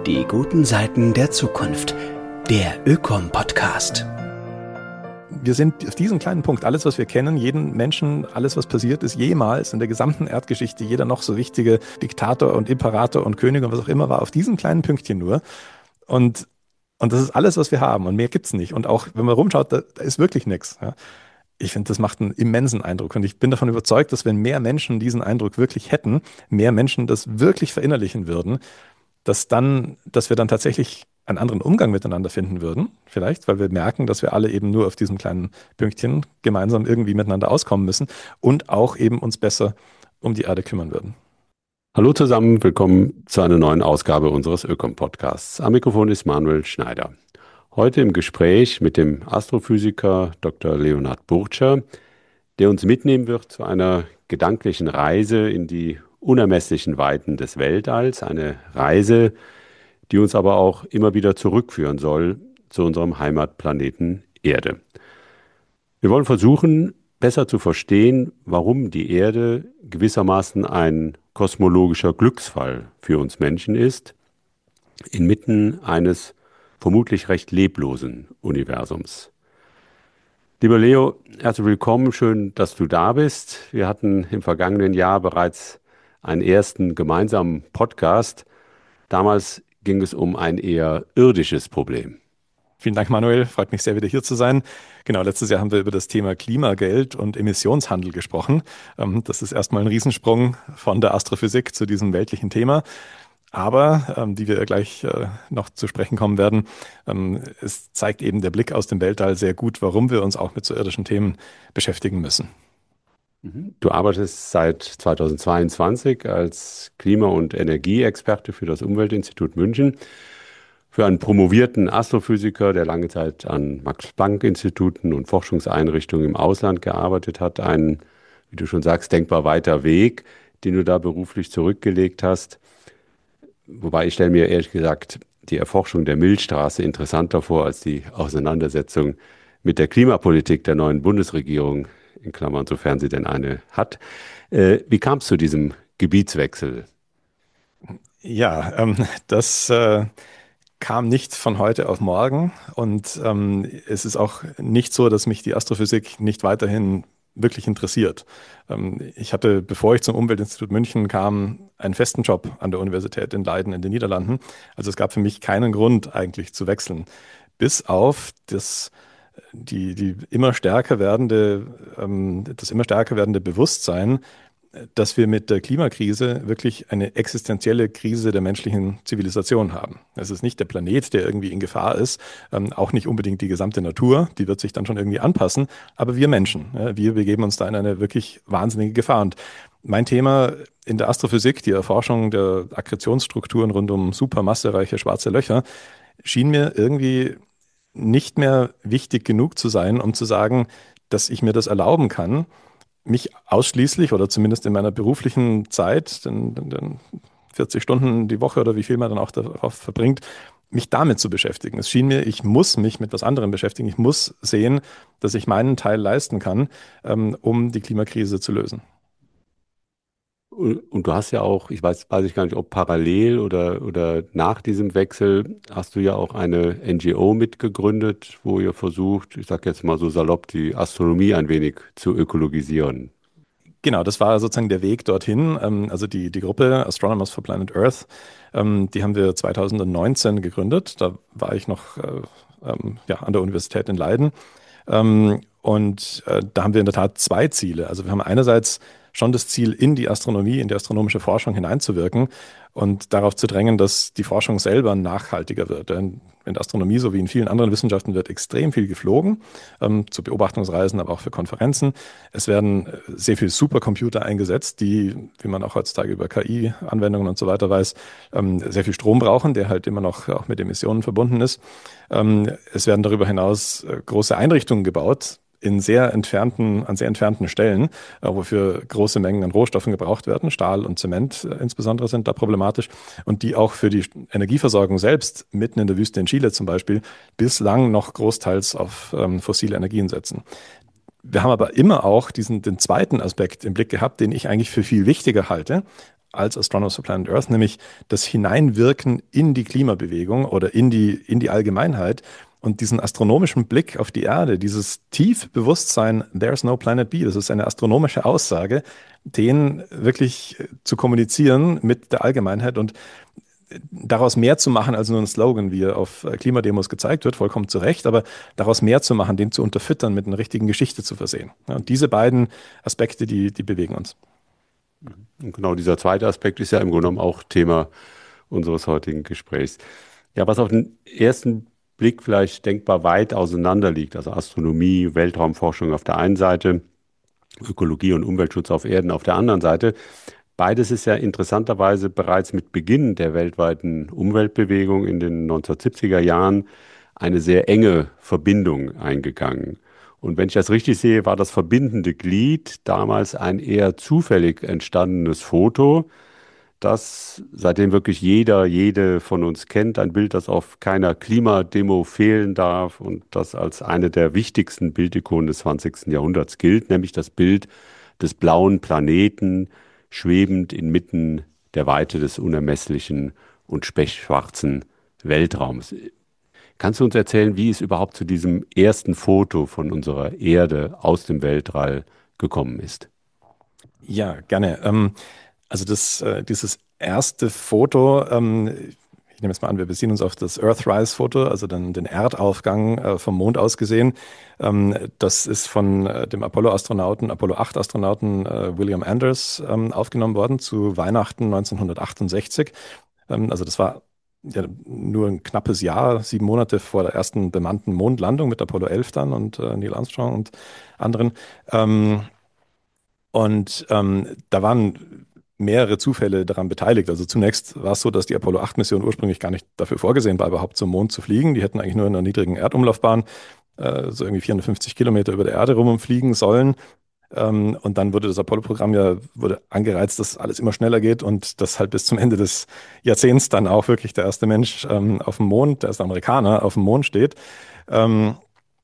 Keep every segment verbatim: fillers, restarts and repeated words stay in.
Die guten Seiten der Zukunft. Der Ökom-Podcast. Wir sind auf diesem kleinen Punkt, alles, was wir kennen, jeden Menschen, alles, was passiert ist jemals in der gesamten Erdgeschichte, jeder noch so wichtige Diktator und Imperator und König und was auch immer war, auf diesem kleinen Pünktchen nur. Und, und das ist alles, was wir haben und mehr gibt's nicht. Und auch, wenn man rumschaut, da, da ist wirklich nichts. Ja. Ich finde, das macht einen immensen Eindruck. Und ich bin davon überzeugt, dass wenn mehr Menschen diesen Eindruck wirklich hätten, mehr Menschen das wirklich verinnerlichen würden, dass dann, dass wir dann tatsächlich einen anderen Umgang miteinander finden würden, vielleicht, weil wir merken, dass wir alle eben nur auf diesem kleinen Pünktchen gemeinsam irgendwie miteinander auskommen müssen und auch eben uns besser um die Erde kümmern würden. Hallo zusammen, willkommen zu einer neuen Ausgabe unseres Ökom-Podcasts. Am Mikrofon ist Manuel Schneider. Heute im Gespräch mit dem Astrophysiker Doktor Leonhard Burtscher, der uns mitnehmen wird zu einer gedanklichen Reise in die unermesslichen Weiten des Weltalls, eine Reise, die uns aber auch immer wieder zurückführen soll zu unserem Heimatplaneten Erde. Wir wollen versuchen, besser zu verstehen, warum die Erde gewissermaßen ein kosmologischer Glücksfall für uns Menschen ist, inmitten eines vermutlich recht leblosen Universums. Lieber Leo, herzlich willkommen, schön, dass du da bist. Wir hatten im vergangenen Jahr bereits einen ersten gemeinsamen Podcast. Damals ging es um ein eher irdisches Problem. Vielen Dank, Manuel. Freut mich sehr, wieder hier zu sein. Genau, letztes Jahr haben wir über das Thema Klimageld und Emissionshandel gesprochen. Das ist erstmal ein Riesensprung von der Astrophysik zu diesem weltlichen Thema. Aber, ähm, wie wir gleich äh, noch zu sprechen kommen werden, ähm, es zeigt eben der Blick aus dem Weltall sehr gut, warum wir uns auch mit so irdischen Themen beschäftigen müssen. Du arbeitest seit zweitausendzweiundzwanzig als Klima- und Energieexperte für das Umweltinstitut München, für einen promovierten Astrophysiker, der lange Zeit an Max-Planck-Instituten und Forschungseinrichtungen im Ausland gearbeitet hat. Ein, wie du schon sagst, denkbar weiter Weg, den du da beruflich zurückgelegt hast. Wobei ich stelle mir ehrlich gesagt die Erforschung der Milchstraße interessanter vor als die Auseinandersetzung mit der Klimapolitik der neuen Bundesregierung, in Klammern, sofern sie denn eine hat. Äh, wie kam es zu diesem Gebietswechsel? Ja, ähm, das äh, kam nicht von heute auf morgen und ähm, es ist auch nicht so, dass mich die Astrophysik nicht weiterhin wirklich interessiert. Ähm, ich hatte, bevor ich zum Umweltinstitut München kam, einen festen Job an der Universität in Leiden in den Niederlanden. Also es gab für mich keinen Grund eigentlich zu wechseln, bis auf das Die, die immer stärker werdende, ähm, das immer stärker werdende Bewusstsein, dass wir mit der Klimakrise wirklich eine existenzielle Krise der menschlichen Zivilisation haben. Es ist nicht der Planet, der irgendwie in Gefahr ist, ähm, auch nicht unbedingt die gesamte Natur, die wird sich dann schon irgendwie anpassen, aber wir Menschen, ja, wir begeben uns da in eine wirklich wahnsinnige Gefahr. Und mein Thema in der Astrophysik, die Erforschung der Akkretionsstrukturen rund um supermassereiche schwarze Löcher, schien mir irgendwie nicht mehr wichtig genug zu sein, um zu sagen, dass ich mir das erlauben kann, mich ausschließlich oder zumindest in meiner beruflichen Zeit, den, den vierzig Stunden die Woche oder wie viel man dann auch darauf verbringt, mich damit zu beschäftigen. Es schien mir, ich muss mich mit was anderem beschäftigen. Ich muss sehen, dass ich meinen Teil leisten kann, ähm, um die Klimakrise zu lösen. Und du hast ja auch, ich weiß, weiß ich gar nicht, ob parallel oder, oder nach diesem Wechsel, hast du ja auch eine N G O mitgegründet, wo ihr versucht, ich sage jetzt mal so salopp, die Astronomie ein wenig zu ökologisieren. Genau, das war sozusagen der Weg dorthin. Ähm, Also die, die Gruppe Astronomers for Planet Earth, ähm, die haben wir zweitausendneunzehn gegründet. Da war ich noch äh, ähm, ja, an der Universität in Leiden. Ähm, Und äh, da haben wir in der Tat zwei Ziele. Also wir haben einerseits schon das Ziel, in die Astronomie, in die astronomische Forschung hineinzuwirken und darauf zu drängen, dass die Forschung selber nachhaltiger wird. Denn in der Astronomie, so wie in vielen anderen Wissenschaften, wird extrem viel geflogen, ähm, zu Beobachtungsreisen, aber auch für Konferenzen. Es werden äh, sehr viele Supercomputer eingesetzt, die, wie man auch heutzutage über K I-Anwendungen und so weiter weiß, ähm, sehr viel Strom brauchen, der halt immer noch auch mit Emissionen verbunden ist. Ähm, es werden darüber hinaus äh, große Einrichtungen gebaut, in sehr entfernten, an sehr entfernten Stellen, äh, wofür große Mengen an Rohstoffen gebraucht werden. Stahl und Zement äh, insbesondere sind da problematisch und die auch für die Energieversorgung selbst mitten in der Wüste in Chile zum Beispiel bislang noch großteils auf ähm, fossile Energien setzen. Wir haben aber immer auch diesen, den zweiten Aspekt im Blick gehabt, den ich eigentlich für viel wichtiger halte, als Astronomers for Planet Earth, nämlich das Hineinwirken in die Klimabewegung oder in die, in die Allgemeinheit und diesen astronomischen Blick auf die Erde, dieses tiefe Bewusstsein, there's no planet B, das ist eine astronomische Aussage, den wirklich zu kommunizieren mit der Allgemeinheit und daraus mehr zu machen als nur ein Slogan, wie er auf Klimademos gezeigt wird, vollkommen zu Recht, aber daraus mehr zu machen, den zu unterfüttern, mit einer richtigen Geschichte zu versehen. Ja, und diese beiden Aspekte, die, die bewegen uns. Und genau dieser zweite Aspekt ist ja im Grunde genommen auch Thema unseres heutigen Gesprächs. Ja, was auf den ersten Blick vielleicht denkbar weit auseinander liegt, also Astronomie, Weltraumforschung auf der einen Seite, Ökologie und Umweltschutz auf Erden auf der anderen Seite. Beides ist ja interessanterweise bereits mit Beginn der weltweiten Umweltbewegung in den neunzehnhundertsiebziger Jahren eine sehr enge Verbindung eingegangen. Und wenn ich das richtig sehe, war das verbindende Glied damals ein eher zufällig entstandenes Foto, das seitdem wirklich jeder, jede von uns kennt. Ein Bild, das auf keiner Klimademo fehlen darf und das als eine der wichtigsten Bildikonen des zwanzigsten Jahrhunderts gilt, nämlich das Bild des blauen Planeten, schwebend inmitten der Weite des unermesslichen und pechschwarzen Weltraums. Kannst du uns erzählen, wie es überhaupt zu diesem ersten Foto von unserer Erde aus dem Weltall gekommen ist? Ja, gerne. Ähm, also das, äh, dieses erste Foto, ähm, ich nehme jetzt mal an, wir beziehen uns auf das Earthrise-Foto, also den, den Erdaufgang äh, vom Mond aus gesehen. Ähm, das ist von äh, dem Apollo-Astronauten, Apollo acht Astronauten äh, William Anders ähm, aufgenommen worden zu Weihnachten neunzehnhundertachtundsechzig. Ähm, also das war ja, nur ein knappes Jahr, sieben Monate vor der ersten bemannten Mondlandung mit Apollo elf dann und äh, Neil Armstrong und anderen. Ähm, und ähm, da waren mehrere Zufälle daran beteiligt. Also zunächst war es so, dass die Apollo acht Mission ursprünglich gar nicht dafür vorgesehen war, überhaupt zum Mond zu fliegen. Die hätten eigentlich nur in einer niedrigen Erdumlaufbahn äh, so irgendwie vierhundertfünfzig Kilometer über der Erde rumfliegen sollen. Ähm, und dann wurde das Apollo-Programm ja wurde angereizt, dass alles immer schneller geht und dass halt bis zum Ende des Jahrzehnts dann auch wirklich der erste Mensch ähm, auf dem Mond, der erste Amerikaner auf dem Mond steht. Ähm,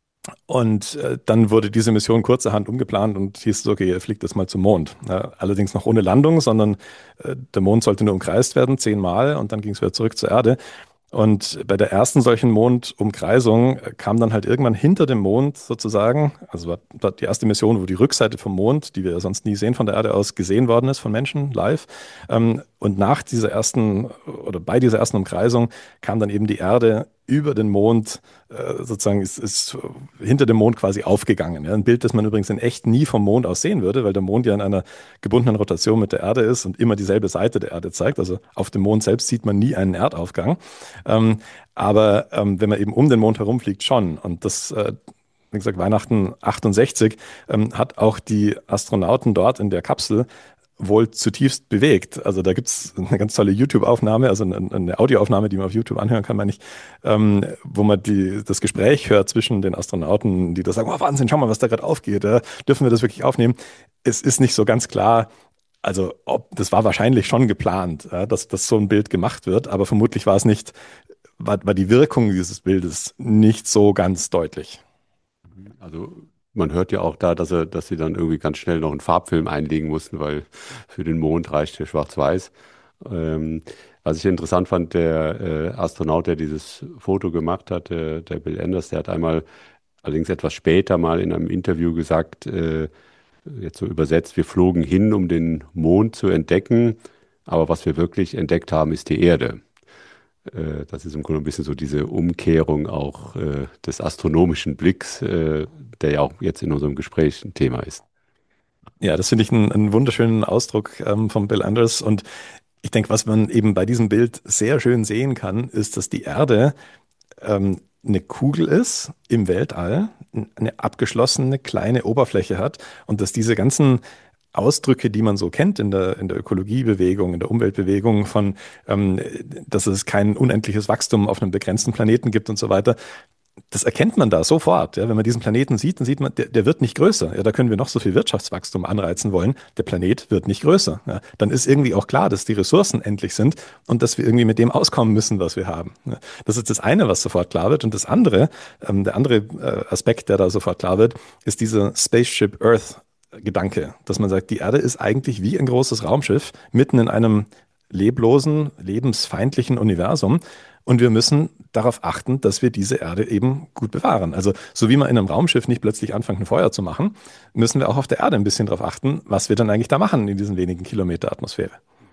und äh, dann wurde diese Mission kurzerhand umgeplant und hieß es, okay, ihr fliegt jetzt mal zum Mond. Ja, allerdings noch ohne Landung, sondern äh, der Mond sollte nur umkreist werden, zehnmal und dann ging es wieder zurück zur Erde. Und bei der ersten solchen Mondumkreisung kam dann halt irgendwann hinter dem Mond sozusagen, also war, war die erste Mission, wo die Rückseite vom Mond, die wir ja sonst nie sehen von der Erde aus, gesehen worden ist von Menschen live. Ähm, und nach dieser ersten oder bei dieser ersten Umkreisung kam dann eben die Erde über den Mond, äh, sozusagen ist, ist hinter dem Mond quasi aufgegangen. Ja? Ein Bild, das man übrigens in echt nie vom Mond aus sehen würde, weil der Mond ja in einer gebundenen Rotation mit der Erde ist und immer dieselbe Seite der Erde zeigt. Also auf dem Mond selbst sieht man nie einen Erdaufgang. Ähm, aber ähm, wenn man eben um den Mond herumfliegt, schon. Und das, äh, wie gesagt, Weihnachten achtundsechzig ähm, hat auch die Astronauten dort in der Kapsel wohl zutiefst bewegt. Also da gibt's eine ganz tolle YouTube-Aufnahme, also eine, eine Audioaufnahme, die man auf YouTube anhören kann, meine ich, ähm, wo man die, das Gespräch hört zwischen den Astronauten, die da sagen, oh Wahnsinn, schau mal, was da gerade aufgeht. Ja? Dürfen wir das wirklich aufnehmen? Es ist nicht so ganz klar, also ob, das war wahrscheinlich schon geplant, ja, dass, dass so ein Bild gemacht wird, aber vermutlich war es nicht, war, war die Wirkung dieses Bildes nicht so ganz deutlich. Also man hört ja auch da, dass, er, dass sie dann irgendwie ganz schnell noch einen Farbfilm einlegen mussten, weil für den Mond reicht der Schwarz-Weiß. Ähm, was ich interessant fand, der äh, Astronaut, der dieses Foto gemacht hat, der, der Bill Anders, der hat einmal, allerdings etwas später mal in einem Interview gesagt, äh, jetzt so übersetzt, wir flogen hin, um den Mond zu entdecken, aber was wir wirklich entdeckt haben, ist die Erde. Äh, das ist im Grunde ein bisschen so diese Umkehrung auch äh, des astronomischen Blicks, äh, der ja auch jetzt in unserem Gespräch ein Thema ist. Ja, das finde ich einen, einen wunderschönen Ausdruck ähm, von Bill Anders. Und ich denke, was man eben bei diesem Bild sehr schön sehen kann, ist, dass die Erde ähm, eine Kugel ist im Weltall, eine abgeschlossene kleine Oberfläche hat und dass diese ganzen Ausdrücke, die man so kennt in der, in der Ökologiebewegung, in der Umweltbewegung, von, ähm, dass es kein unendliches Wachstum auf einem begrenzten Planeten gibt und so weiter, das erkennt man da sofort. Ja? Wenn man diesen Planeten sieht, dann sieht man, der, der wird nicht größer. Ja, da können wir noch so viel Wirtschaftswachstum anreizen wollen. Der Planet wird nicht größer. Ja? Dann ist irgendwie auch klar, dass die Ressourcen endlich sind und dass wir irgendwie mit dem auskommen müssen, was wir haben. Ja? Das ist das eine, was sofort klar wird. Und das andere, ähm, der andere äh, Aspekt, der da sofort klar wird, ist dieser Spaceship Earth Gedanke, dass man sagt, die Erde ist eigentlich wie ein großes Raumschiff mitten in einem leblosen, lebensfeindlichen Universum. Und wir müssen darauf achten, dass wir diese Erde eben gut bewahren. Also so wie man in einem Raumschiff nicht plötzlich anfängt, ein Feuer zu machen, müssen wir auch auf der Erde ein bisschen darauf achten, was wir dann eigentlich da machen in diesen wenigen Kilometer Atmosphäre.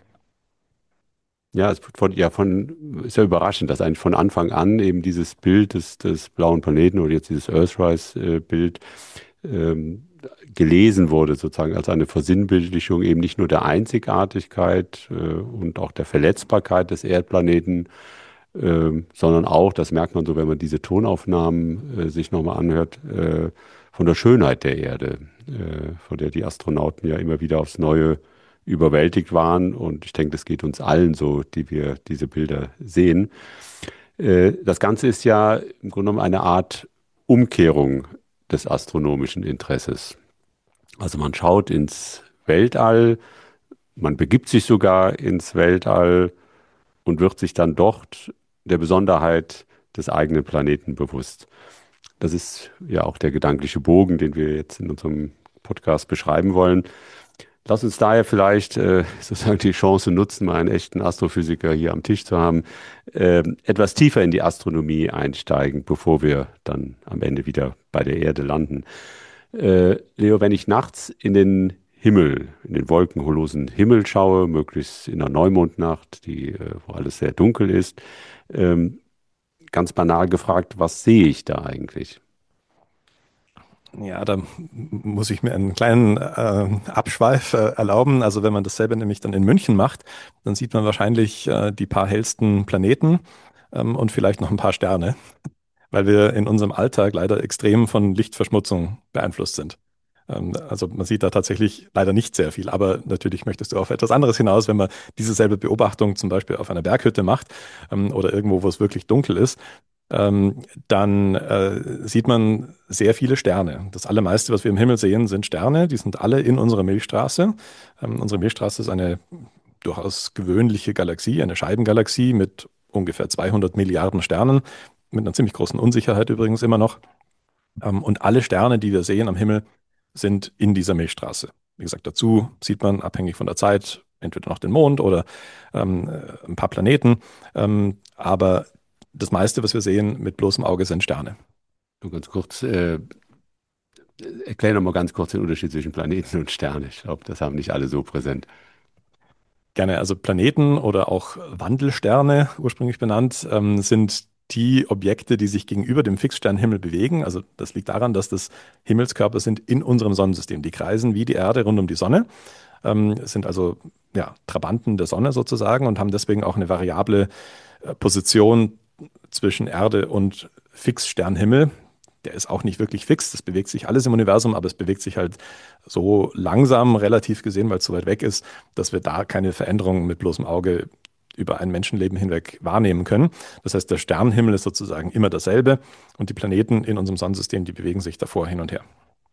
Ja, es wird von, ja, von, ist ja überraschend, dass eigentlich von Anfang an eben dieses Bild des, des blauen Planeten oder jetzt dieses Earthrise-Bild ähm, gelesen wurde, sozusagen als eine Versinnbildlichung eben nicht nur der Einzigartigkeit äh, und auch der Verletzbarkeit des Erdplaneten, ähm, sondern auch, das merkt man so, wenn man diese Tonaufnahmen äh, sich nochmal anhört, äh, von der Schönheit der Erde, äh, von der die Astronauten ja immer wieder aufs Neue überwältigt waren. Und ich denke, das geht uns allen so, die wir diese Bilder sehen. Äh, das Ganze ist ja im Grunde genommen eine Art Umkehrung des astronomischen Interesses. Also man schaut ins Weltall, man begibt sich sogar ins Weltall und wird sich dann dort der Besonderheit des eigenen Planeten bewusst. Das ist ja auch der gedankliche Bogen, den wir jetzt in unserem Podcast beschreiben wollen. Lass uns daher vielleicht äh, sozusagen die Chance nutzen, mal einen echten Astrophysiker hier am Tisch zu haben, äh, etwas tiefer in die Astronomie einsteigen, bevor wir dann am Ende wieder bei der Erde landen. Äh, Leo, wenn ich nachts in den Himmel, in den wolkenlosen Himmel schaue, möglichst in der Neumondnacht, die, äh, wo alles sehr dunkel ist, ähm, ganz banal gefragt, was sehe ich da eigentlich? Ja, da muss ich mir einen kleinen äh, Abschweif äh, erlauben. Also wenn man dasselbe nämlich dann in München macht, dann sieht man wahrscheinlich äh, die paar hellsten Planeten ähm, und vielleicht noch ein paar Sterne, weil wir in unserem Alltag leider extrem von Lichtverschmutzung beeinflusst sind. Ähm, also man sieht da tatsächlich leider nicht sehr viel, aber natürlich möchtest du auf etwas anderes hinaus, wenn man diese selbe Beobachtung zum Beispiel auf einer Berghütte macht ähm, oder irgendwo, wo es wirklich dunkel ist, ähm, dann äh, sieht man sehr viele Sterne. Das allermeiste, was wir im Himmel sehen, sind Sterne. Die sind alle in unserer Milchstraße. Ähm, unsere Milchstraße ist eine durchaus gewöhnliche Galaxie, eine Scheibengalaxie mit ungefähr zweihundert Milliarden Sternen, mit einer ziemlich großen Unsicherheit übrigens immer noch. Ähm, und alle Sterne, die wir sehen am Himmel, sind in dieser Milchstraße. Wie gesagt, dazu sieht man abhängig von der Zeit entweder noch den Mond oder ähm, äh, ein paar Planeten. Ähm, aber das meiste, was wir sehen mit bloßem Auge, sind Sterne. Nur ganz kurz, äh, erklär noch mal ganz kurz den Unterschied zwischen Planeten und Sterne. Ich glaube, das haben nicht alle so präsent. Gerne, also Planeten oder auch Wandelsterne, ursprünglich benannt, ähm, sind die Objekte, die sich gegenüber dem Fixsternhimmel bewegen. Also das liegt daran, dass das Himmelskörper sind in unserem Sonnensystem. Die kreisen wie die Erde rund um die Sonne, ähm, sind also ja, Trabanten der Sonne sozusagen und haben deswegen auch eine variable äh, Position zwischen Erde und Fixsternhimmel. Der ist auch nicht wirklich fix, das bewegt sich alles im Universum, aber es bewegt sich halt so langsam, relativ gesehen, weil es so weit weg ist, dass wir da keine Veränderungen mit bloßem Auge über ein Menschenleben hinweg wahrnehmen können. Das heißt, der Sternenhimmel ist sozusagen immer dasselbe und die Planeten in unserem Sonnensystem, die bewegen sich davor hin und her.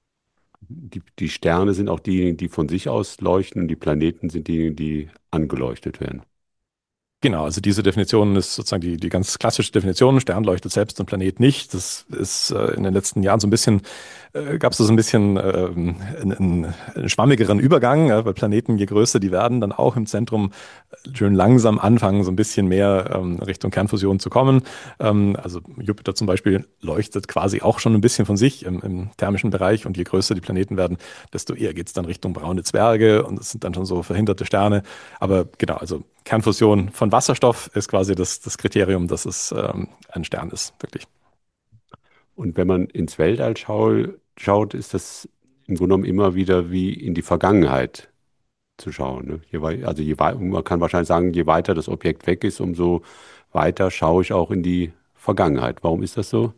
Die, die Sterne sind auch diejenigen, die von sich aus leuchten und die Planeten sind diejenigen, die angeleuchtet werden. Genau, also diese Definition ist sozusagen die, die ganz klassische Definition. Stern leuchtet selbst und Planet nicht. Das ist äh, in den letzten Jahren so ein bisschen, äh, gab es so ein bisschen äh, einen, einen schwammigeren Übergang, ja, weil Planeten, je größer die werden, dann auch im Zentrum schön langsam anfangen, so ein bisschen mehr ähm, Richtung Kernfusion zu kommen. Ähm, also Jupiter zum Beispiel leuchtet quasi auch schon ein bisschen von sich im, im thermischen Bereich und je größer die Planeten werden, desto eher geht es dann Richtung braune Zwerge und es sind dann schon so verhinderte Sterne. Aber genau, also Kernfusion von Wasserstoff ist quasi das, das Kriterium, dass es ähm, ein Stern ist, wirklich. Und wenn man ins Weltall schau, schaut, ist das im Grunde genommen immer wieder wie in die Vergangenheit zu schauen. Ne? Je wei- also je wei- man kann wahrscheinlich sagen, je weiter das Objekt weg ist, umso weiter schaue ich auch in die Vergangenheit. Warum ist das so?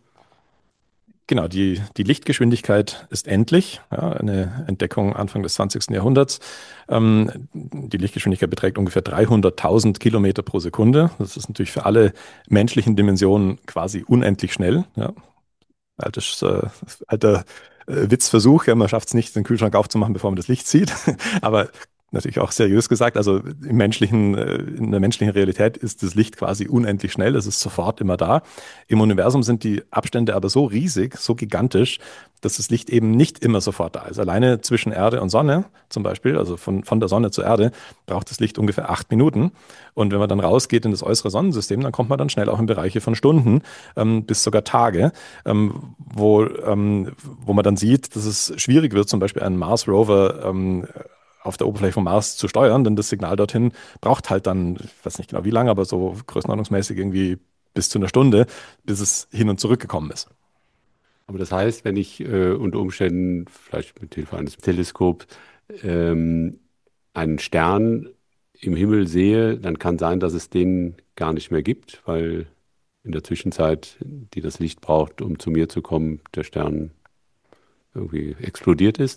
Genau, die, die Lichtgeschwindigkeit ist endlich, ja, eine Entdeckung Anfang des zwanzigsten Jahrhunderts. Ähm, die Lichtgeschwindigkeit beträgt ungefähr dreihunderttausend Kilometer pro Sekunde. Das ist natürlich für alle menschlichen Dimensionen quasi unendlich schnell. Ja. Altes, äh, alter äh, Witzversuch, ja, man schafft es nicht, den Kühlschrank aufzumachen, bevor man das Licht sieht. Aber natürlich auch seriös gesagt. Also im menschlichen, äh, in der menschlichen Realität ist das Licht quasi unendlich schnell. Es ist sofort immer da. Im Universum sind die Abstände aber so riesig, so gigantisch, dass das Licht eben nicht immer sofort da ist. Alleine zwischen Erde und Sonne zum Beispiel, also von, von der Sonne zur Erde, braucht das Licht ungefähr acht Minuten. Und wenn man dann rausgeht in das äußere Sonnensystem, dann kommt man dann schnell auch in Bereiche von Stunden ähm, bis sogar Tage, ähm, wo, ähm, wo man dann sieht, dass es schwierig wird, zum Beispiel einen Mars-Rover ähm, auf der Oberfläche vom Mars zu steuern, denn das Signal dorthin braucht halt dann, ich weiß nicht genau wie lange, aber so größenordnungsmäßig irgendwie bis zu einer Stunde, bis es hin und zurück gekommen ist. Aber das heißt, wenn ich äh, unter Umständen, vielleicht mit Hilfe eines Teleskops, ähm, einen Stern im Himmel sehe, dann kann sein, dass es den gar nicht mehr gibt, weil in der Zwischenzeit, die das Licht braucht, um zu mir zu kommen, der Stern irgendwie explodiert ist.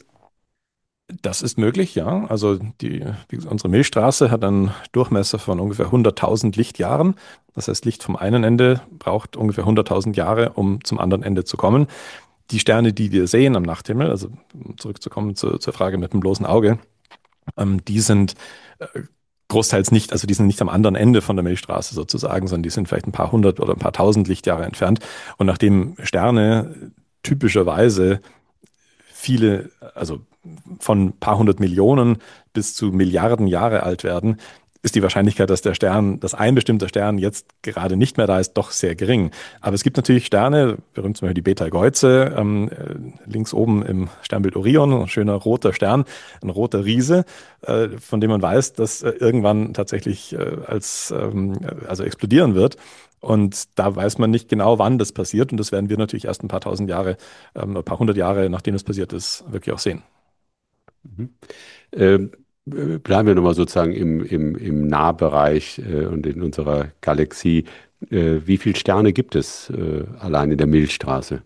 Das ist möglich, ja. Also die, die, unsere Milchstraße hat einen Durchmesser von ungefähr hunderttausend Lichtjahren. Das heißt, Licht vom einen Ende braucht ungefähr hunderttausend Jahre, um zum anderen Ende zu kommen. Die Sterne, die wir sehen am Nachthimmel, also um zurückzukommen zu, zur Frage mit dem bloßen Auge, ähm, die sind äh, großteils nicht, also die sind nicht am anderen Ende von der Milchstraße sozusagen, sondern die sind vielleicht ein paar hundert oder ein paar tausend Lichtjahre entfernt. Und nachdem Sterne typischerweise viele, also von ein paar hundert Millionen bis zu Milliarden Jahre alt werden, ist die Wahrscheinlichkeit, dass der Stern, dass ein bestimmter Stern jetzt gerade nicht mehr da ist, doch sehr gering. Aber es gibt natürlich Sterne, berühmt zum Beispiel die Betelgeuse, ähm, links oben im Sternbild Orion, ein schöner roter Stern, ein roter Riese, äh, von dem man weiß, dass äh, irgendwann tatsächlich äh, als, ähm, also explodieren wird. Und da weiß man nicht genau, wann das passiert. Und das werden wir natürlich erst ein paar tausend Jahre, ähm, ein paar hundert Jahre, nachdem es passiert ist, wirklich auch sehen. Mhm. Ähm, bleiben wir nochmal sozusagen im, im, im Nahbereich äh, und in unserer Galaxie. Äh, wie viele Sterne gibt es äh, allein in der Milchstraße?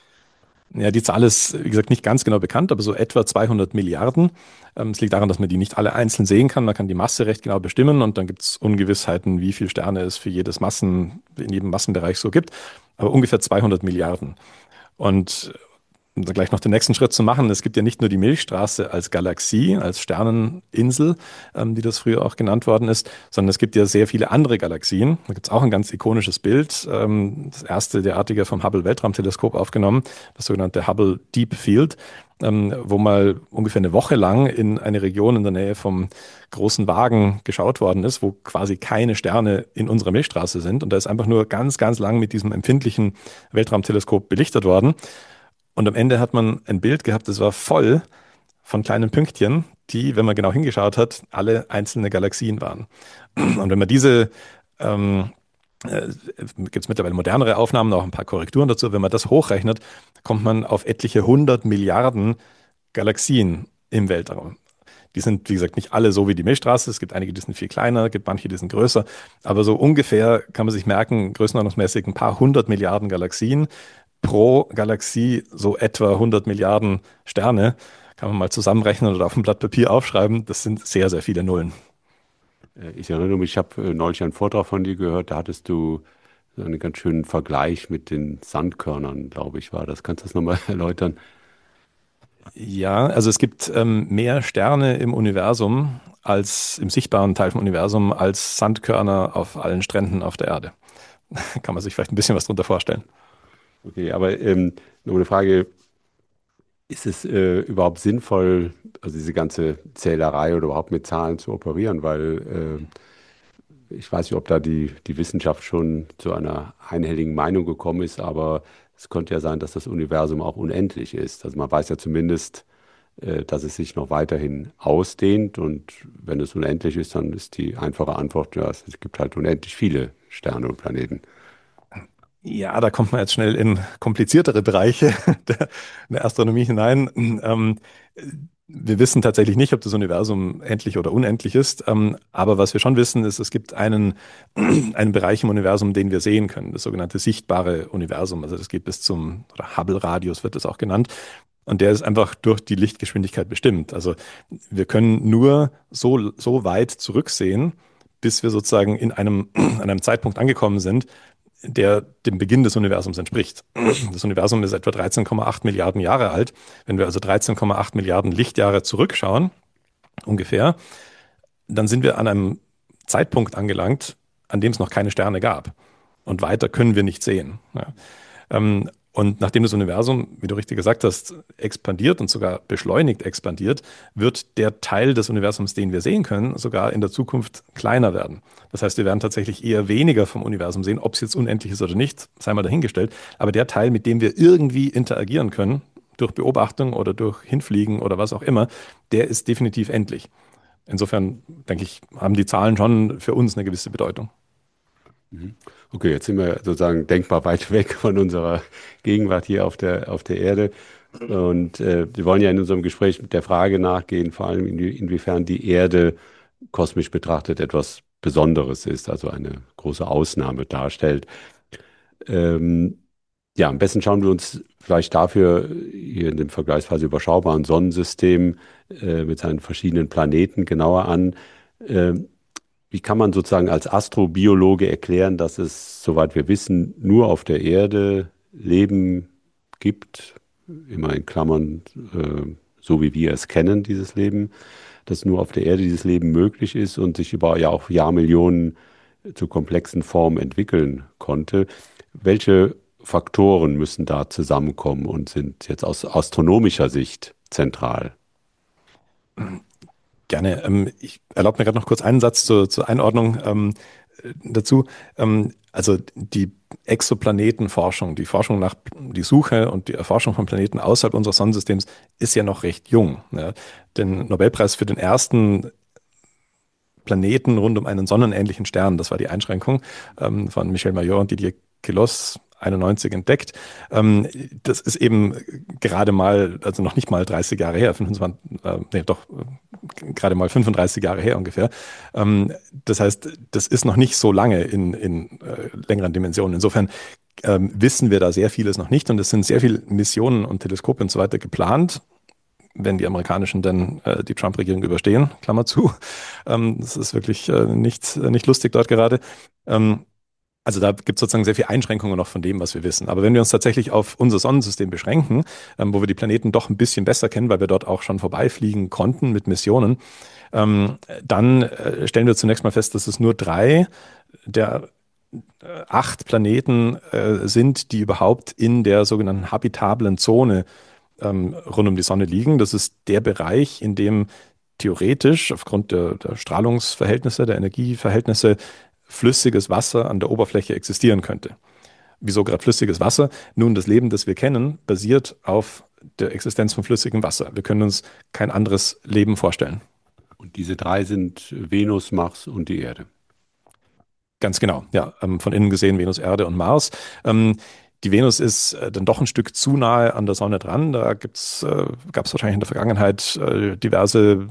Ja, die Zahl ist, wie gesagt, nicht ganz genau bekannt, aber so etwa zweihundert Milliarden. Ähm, Es liegt daran, dass man die nicht alle einzeln sehen kann. Man kann die Masse recht genau bestimmen und dann gibt es Ungewissheiten, wie viele Sterne es für jedes Massen, in jedem Massenbereich so gibt. Aber ungefähr zweihundert Milliarden. Und um dann gleich noch den nächsten Schritt zu machen, es gibt ja nicht nur die Milchstraße als Galaxie, als Sterneninsel, ähm, die das früher auch genannt worden ist, sondern es gibt ja sehr viele andere Galaxien. Da gibt es auch ein ganz ikonisches Bild, ähm, das erste derartige vom Hubble-Weltraumteleskop aufgenommen, das sogenannte Hubble Deep Field, ähm, wo mal ungefähr eine Woche lang in eine Region in der Nähe vom großen Wagen geschaut worden ist, wo quasi keine Sterne in unserer Milchstraße sind. Und da ist einfach nur ganz, ganz lang mit diesem empfindlichen Weltraumteleskop belichtet worden. Und am Ende hat man ein Bild gehabt, das war voll von kleinen Pünktchen, die, wenn man genau hingeschaut hat, alle einzelne Galaxien waren. Und wenn man diese, ähm, äh, gibt es mittlerweile modernere Aufnahmen, auch ein paar Korrekturen dazu, wenn man das hochrechnet, kommt man auf etliche hundert Milliarden Galaxien im Weltraum. Die sind, wie gesagt, nicht alle so wie die Milchstraße. Es gibt einige, die sind viel kleiner, es gibt manche, die sind größer. Aber so ungefähr kann man sich merken, größenordnungsmäßig ein paar hundert Milliarden Galaxien. Pro Galaxie so etwa hundert Milliarden Sterne. Kann man mal zusammenrechnen oder auf ein Blatt Papier aufschreiben. Das sind sehr, sehr viele Nullen. Äh, Ich erinnere mich, ich habe äh, neulich einen Vortrag von dir gehört, da hattest du so einen ganz schönen Vergleich mit den Sandkörnern, glaube ich, war das. Kannst du das nochmal erläutern? Ja, also es gibt ähm, mehr Sterne im Universum als im sichtbaren Teil vom Universum als Sandkörner auf allen Stränden auf der Erde. Kann man sich vielleicht ein bisschen was darunter vorstellen. Okay, aber ähm, noch eine Frage, ist es äh, überhaupt sinnvoll, also diese ganze Zählerei oder überhaupt mit Zahlen zu operieren? Weil äh, ich weiß nicht, ob da die, die Wissenschaft schon zu einer einhelligen Meinung gekommen ist, aber es könnte ja sein, dass das Universum auch unendlich ist. Also man weiß ja zumindest, äh, dass es sich noch weiterhin ausdehnt und wenn es unendlich ist, dann ist die einfache Antwort, ja, es gibt halt unendlich viele Sterne und Planeten. Ja, da kommt man jetzt schnell in kompliziertere Bereiche der, der Astronomie hinein. Ähm, wir wissen tatsächlich nicht, ob das Universum endlich oder unendlich ist. Ähm, aber was wir schon wissen, ist, es gibt einen, einen Bereich im Universum, den wir sehen können, das sogenannte sichtbare Universum. Also das geht bis zum oder Hubble-Radius wird das auch genannt. Und der ist einfach durch die Lichtgeschwindigkeit bestimmt. Also wir können nur so, so weit zurücksehen, bis wir sozusagen in einem, an einem Zeitpunkt angekommen sind, der dem Beginn des Universums entspricht. Das Universum ist etwa dreizehn Komma acht Milliarden Jahre alt. Wenn wir also dreizehn Komma acht Milliarden Lichtjahre zurückschauen, ungefähr, dann sind wir an einem Zeitpunkt angelangt, an dem es noch keine Sterne gab. Und weiter können wir nicht sehen. Ja. Ähm, und nachdem das Universum, wie du richtig gesagt hast, expandiert und sogar beschleunigt expandiert, wird der Teil des Universums, den wir sehen können, sogar in der Zukunft kleiner werden. Das heißt, wir werden tatsächlich eher weniger vom Universum sehen, ob es jetzt unendlich ist oder nicht, sei mal dahingestellt. Aber der Teil, mit dem wir irgendwie interagieren können, durch Beobachtung oder durch Hinfliegen oder was auch immer, der ist definitiv endlich. Insofern, denke ich, haben die Zahlen schon für uns eine gewisse Bedeutung. Okay, jetzt sind wir sozusagen denkbar weit weg von unserer Gegenwart hier auf der, auf der Erde. Und äh, wir wollen ja in unserem Gespräch mit der Frage nachgehen, vor allem inwie inwiefern die Erde kosmisch betrachtet etwas Besonderes ist, also eine große Ausnahme darstellt. Ähm, ja, am besten schauen wir uns vielleicht dafür hier in dem vergleichsweise überschaubaren Sonnensystem äh, mit seinen verschiedenen Planeten genauer an. Ähm, Wie kann man sozusagen als Astrobiologe erklären, dass es, soweit wir wissen, nur auf der Erde Leben gibt, immer in Klammern, äh, so wie wir es kennen, dieses Leben, dass nur auf der Erde dieses Leben möglich ist und sich über ja auch Jahrmillionen zu komplexen Formen entwickeln konnte. Welche Faktoren müssen da zusammenkommen und sind jetzt aus astronomischer Sicht zentral? Gerne. Ähm, ich erlaube mir gerade noch kurz einen Satz zur, zur Einordnung ähm, dazu. Ähm, also die Exoplanetenforschung, die Forschung nach, die Suche und die Erforschung von Planeten außerhalb unseres Sonnensystems ist ja noch recht jung. Ja. Den Nobelpreis für den ersten Planeten rund um einen sonnenähnlichen Stern, das war die Einschränkung ähm, von Michel Mayor und Didier Queloz, einundneunzig entdeckt. Ähm, das ist eben gerade mal, also noch nicht mal dreißig Jahre her, fünfundzwanzig, äh, nee, doch äh, gerade mal fünfunddreißig Jahre her ungefähr. Ähm, das heißt, das ist noch nicht so lange in, in äh, längeren Dimensionen. Insofern ähm, wissen wir da sehr vieles noch nicht und es sind sehr viele Missionen und Teleskope und so weiter geplant, wenn die Amerikanischen dann äh, die Trump-Regierung überstehen, Klammer zu. Ähm, das ist wirklich äh, nicht, nicht lustig dort gerade. Ähm, also da gibt es sozusagen sehr viele Einschränkungen noch von dem, was wir wissen. Aber wenn wir uns tatsächlich auf unser Sonnensystem beschränken, ähm, wo wir die Planeten doch ein bisschen besser kennen, weil wir dort auch schon vorbeifliegen konnten mit Missionen, ähm, dann äh, stellen wir zunächst mal fest, dass es nur drei der äh, acht Planeten äh, sind, die überhaupt in der sogenannten habitablen Zone ähm, rund um die Sonne liegen. Das ist der Bereich, in dem theoretisch aufgrund der, der Strahlungsverhältnisse, der Energieverhältnisse flüssiges Wasser an der Oberfläche existieren könnte. Wieso gerade flüssiges Wasser? Nun, das Leben, das wir kennen, basiert auf der Existenz von flüssigem Wasser. Wir können uns kein anderes Leben vorstellen. Und diese drei sind Venus, Mars und die Erde. Ganz genau, ja. Ähm, von innen gesehen Venus, Erde und Mars. Ähm, die Venus ist äh, dann doch ein Stück zu nahe an der Sonne dran. Da gibt's, äh, gab es wahrscheinlich in der Vergangenheit äh, diverse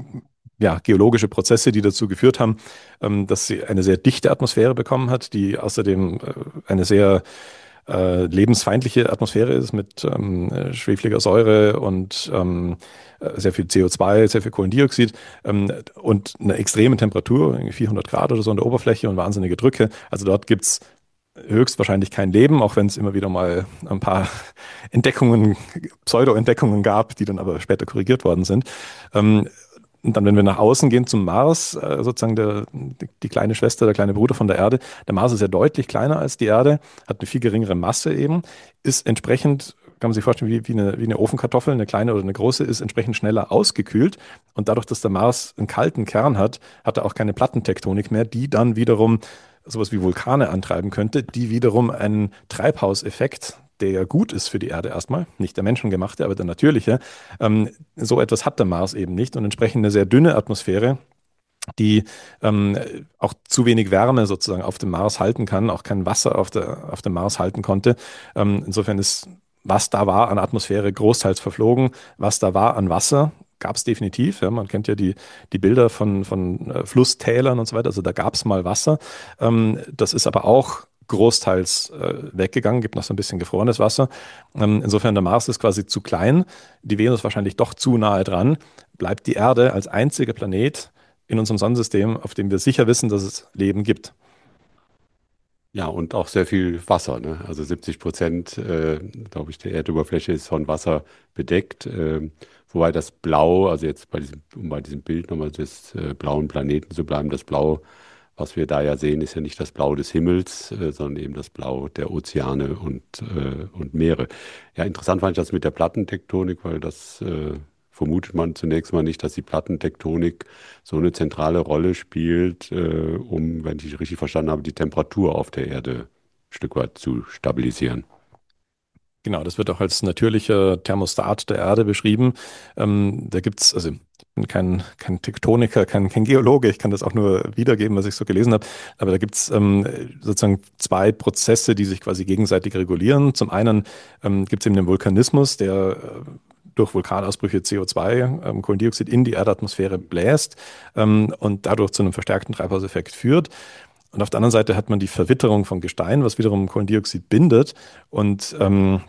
ja, geologische Prozesse, die dazu geführt haben, ähm, dass sie eine sehr dichte Atmosphäre bekommen hat, die außerdem äh, eine sehr äh, lebensfeindliche Atmosphäre ist mit ähm, äh, schwefliger Säure und ähm, äh, sehr viel C O zwei, sehr viel Kohlendioxid ähm, und eine extreme Temperatur, irgendwie vierhundert Grad oder so an der Oberfläche und wahnsinnige Drücke. Also dort gibt's höchstwahrscheinlich kein Leben, auch wenn es immer wieder mal ein paar Entdeckungen, Pseudo-Entdeckungen gab, die dann aber später korrigiert worden sind. Ähm, und dann, wenn wir nach außen gehen zum Mars, äh, sozusagen der, die, die kleine Schwester, der kleine Bruder von der Erde, der Mars ist ja deutlich kleiner als die Erde, hat eine viel geringere Masse eben, ist entsprechend, kann man sich vorstellen, wie, wie, eine, wie eine Ofenkartoffel, eine kleine oder eine große, ist entsprechend schneller ausgekühlt. Und dadurch, dass der Mars einen kalten Kern hat, hat er auch keine Plattentektonik mehr, die dann wiederum sowas wie Vulkane antreiben könnte, die wiederum einen Treibhauseffekt, der ja gut ist für die Erde erstmal, nicht der menschengemachte, aber der natürliche, ähm, so etwas hat der Mars eben nicht und entsprechend eine sehr dünne Atmosphäre, die ähm, auch zu wenig Wärme sozusagen auf dem Mars halten kann, auch kein Wasser auf, der, auf dem Mars halten konnte. Ähm, insofern ist, was da war an Atmosphäre, großteils verflogen. Was da war an Wasser, gab es definitiv. Ja, man kennt ja die, die Bilder von, von äh, Flusstälern und so weiter. Also da gab es mal Wasser. Ähm, das ist aber auch großteils äh, weggegangen, gibt noch so ein bisschen gefrorenes Wasser. Ähm, insofern der Mars ist quasi zu klein, die Venus wahrscheinlich doch zu nahe dran. Bleibt die Erde als einziger Planet in unserem Sonnensystem, auf dem wir sicher wissen, dass es Leben gibt. Ja, und auch sehr viel Wasser, ne? Also siebzig Prozent, äh, glaube ich, der Erdoberfläche ist von Wasser bedeckt. Ähm, Wobei das Blau, also jetzt bei diesem, um bei diesem Bild nochmal des äh, blauen Planeten zu bleiben, das Blau, was wir da ja sehen, ist ja nicht das Blau des Himmels, äh, sondern eben das Blau der Ozeane und, äh, und Meere. Ja, interessant fand ich das mit der Plattentektonik, weil das äh, vermutet man zunächst mal nicht, dass die Plattentektonik so eine zentrale Rolle spielt, äh, um, wenn ich richtig verstanden habe, die Temperatur auf der Erde ein Stück weit zu stabilisieren. Genau, das wird auch als natürlicher Thermostat der Erde beschrieben. Ähm, da gibt's, also ich bin kein, kein Tektoniker, kein, kein Geologe, ich kann das auch nur wiedergeben, was ich so gelesen habe. Aber da gibt's ähm, sozusagen zwei Prozesse, die sich quasi gegenseitig regulieren. Zum einen ähm, gibt es eben den Vulkanismus, der äh, durch Vulkanausbrüche C O zwei, ähm, Kohlendioxid in die Erdatmosphäre bläst ähm, und dadurch zu einem verstärkten Treibhauseffekt führt. Und auf der anderen Seite hat man die Verwitterung von Gestein, was wiederum Kohlendioxid bindet und ähm,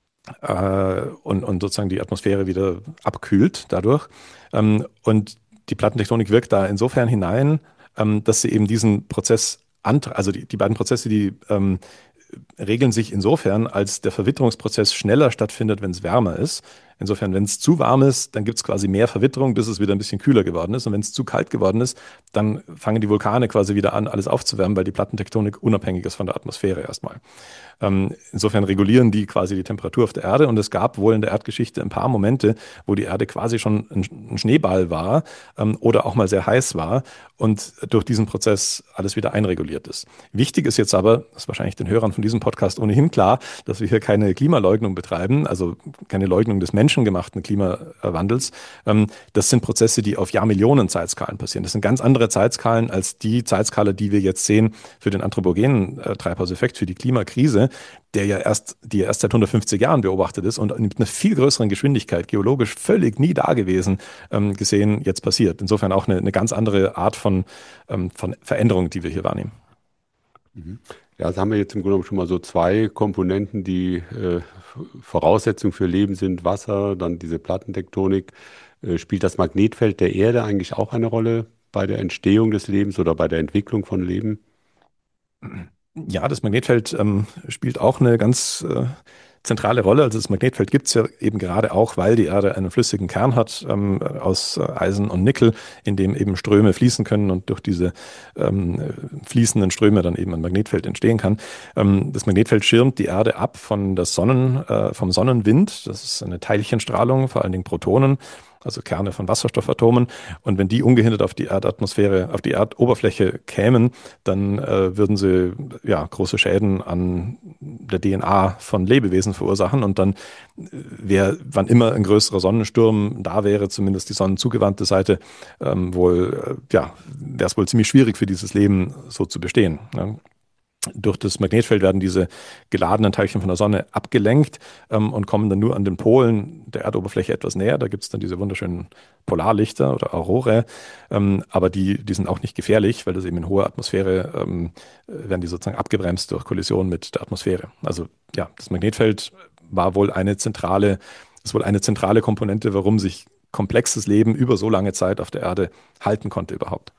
äh, und, und sozusagen die Atmosphäre wieder abkühlt dadurch. Ähm, und die Plattentektonik wirkt da insofern hinein, ähm, dass sie eben diesen Prozess, ant also die, die beiden Prozesse, die ähm, regeln sich insofern, als der Verwitterungsprozess schneller stattfindet, wenn es wärmer ist. Insofern, wenn es zu warm ist, dann gibt es quasi mehr Verwitterung, bis es wieder ein bisschen kühler geworden ist. Und wenn es zu kalt geworden ist, dann fangen die Vulkane quasi wieder an, alles aufzuwärmen, weil die Plattentektonik unabhängig ist von der Atmosphäre erstmal. Ähm, insofern regulieren die quasi die Temperatur auf der Erde. Und es gab wohl in der Erdgeschichte ein paar Momente, wo die Erde quasi schon ein, ein Schneeball war ähm, oder auch mal sehr heiß war und durch diesen Prozess alles wieder einreguliert ist. Wichtig ist jetzt aber, das ist wahrscheinlich den Hörern von diesem Podcast ohnehin klar, dass wir hier keine Klimaleugnung betreiben, also keine Leugnung des menschengemachten Klimawandels. Ähm, das sind Prozesse, die auf Jahrmillionen Zeitskalen passieren. Das sind ganz andere Zeitskalen als die Zeitskala, die wir jetzt sehen für den anthropogenen äh, Treibhauseffekt, für die Klimakrise, der ja erst, die ja erst seit hundertfünfzig Jahren beobachtet ist und mit einer viel größeren Geschwindigkeit, geologisch völlig nie dagewesen, ähm, gesehen, jetzt passiert. Insofern auch eine, eine ganz andere Art von, ähm, von Veränderung, die wir hier wahrnehmen. Mhm. Ja, also haben wir jetzt im Grunde genommen schon mal so zwei Komponenten, die äh, Voraussetzung für Leben sind: Wasser, dann diese Plattentektonik. Äh, spielt das Magnetfeld der Erde eigentlich auch eine Rolle bei der Entstehung des Lebens oder bei der Entwicklung von Leben? Ja, das Magnetfeld ähm, spielt auch eine ganz äh, zentrale Rolle. Also das Magnetfeld gibt es ja eben gerade auch, weil die Erde einen flüssigen Kern hat ähm, aus äh, Eisen und Nickel, in dem eben Ströme fließen können und durch diese ähm, fließenden Ströme dann eben ein Magnetfeld entstehen kann. Ähm, das Magnetfeld schirmt die Erde ab von der Sonnen, äh, vom Sonnenwind. Das ist eine Teilchenstrahlung, vor allen Dingen Protonen, also Kerne von Wasserstoffatomen. Und wenn die ungehindert auf die Erdatmosphäre, auf die Erdoberfläche kämen, dann äh, würden sie ja große Schäden an der D N A von Lebewesen verursachen. Und dann wäre, wann immer ein größerer Sonnensturm da wäre, zumindest die sonnenzugewandte Seite, ähm, wohl, äh, ja, wäre es wohl ziemlich schwierig für dieses Leben so zu bestehen. Ne? Durch das Magnetfeld werden diese geladenen Teilchen von der Sonne abgelenkt ähm, und kommen dann nur an den Polen der Erdoberfläche etwas näher. Da gibt es dann diese wunderschönen Polarlichter oder Aurorae, ähm, aber die, die sind auch nicht gefährlich, weil das eben in hoher Atmosphäre ähm, werden die sozusagen abgebremst durch Kollision mit der Atmosphäre. Also ja, das Magnetfeld war wohl eine zentrale, ist wohl eine zentrale Komponente, warum sich komplexes Leben über so lange Zeit auf der Erde halten konnte überhaupt.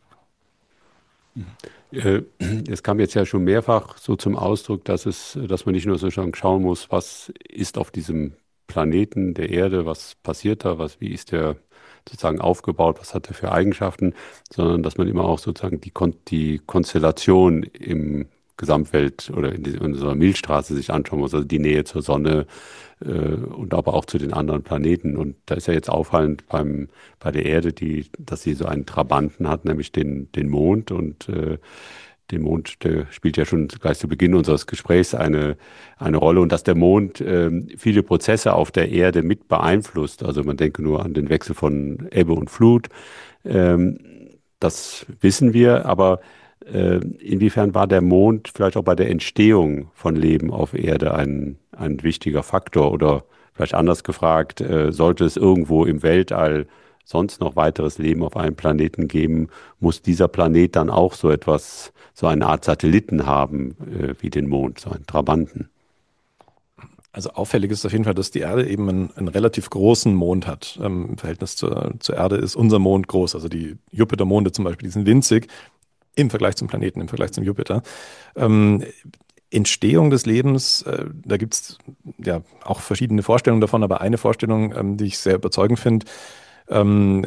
Äh, Es kam jetzt ja schon mehrfach so zum Ausdruck, dass es, dass man nicht nur so schon schauen muss, was ist auf diesem Planeten der Erde, was passiert da, was, wie ist der sozusagen aufgebaut, was hat er für Eigenschaften, sondern dass man immer auch sozusagen die, Kon die Konstellation im Gesamtwelt oder in, die, in unserer Milchstraße sich anschauen muss, also die Nähe zur Sonne äh, und aber auch zu den anderen Planeten. Und da ist ja jetzt auffallend beim, bei der Erde, die, dass sie so einen Trabanten hat, nämlich den, den Mond. Und äh, der Mond, der spielt ja schon gleich zu Beginn unseres Gesprächs eine, eine Rolle. Und dass der Mond äh, viele Prozesse auf der Erde mit beeinflusst. Also man denke nur an den Wechsel von Ebbe und Flut. Ähm, das wissen wir, aber äh, inwiefern war der Mond vielleicht auch bei der Entstehung von Leben auf Erde ein, ein wichtiger Faktor? Oder vielleicht anders gefragt, äh, sollte es irgendwo im Weltall sonst noch weiteres Leben auf einem Planeten geben, muss dieser Planet dann auch so etwas, so eine Art Satelliten haben, äh, wie den Mond, so einen Trabanten? Also auffällig ist auf jeden Fall, dass die Erde eben einen, einen relativ großen Mond hat. Ähm, Im Verhältnis zur, zur Erde ist unser Mond groß. Also die Jupitermonde zum Beispiel, die sind winzig im Vergleich zum Planeten, im Vergleich zum Jupiter. Ähm, Entstehung des Lebens, äh, da gibt es ja auch verschiedene Vorstellungen davon, aber eine Vorstellung, ähm, die ich sehr überzeugend finde, ähm,